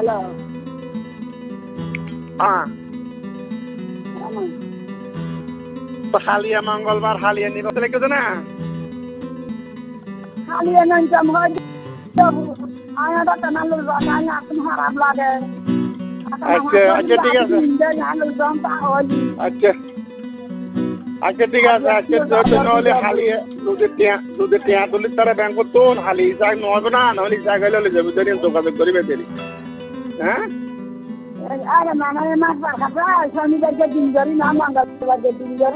hello হ্যাঁ তো হালিয়া মঙ্গলবার হালিয়া নিব লিখেছে না হালিয়ে নাম হয় আয়াটা টানালো জানা এখন খারাপ লাগে আচ্ছা আচ্ছা ঠিক আছে আচ্ছা আচ্ছা ঠিক আছে আজকে নহলে হালিয়ে দুধের টিয়া তুলি তারা ব্যাংক তো হালি ইসাক নহব না নহলে ইসাক হলে যাবি ধরি যোগাযোগ করিবে দেরি হ্যাঁ আরে মানে মাছ খাতা শনিবারকে দিন ধরি না মঙ্গলবারকে দিন ধরি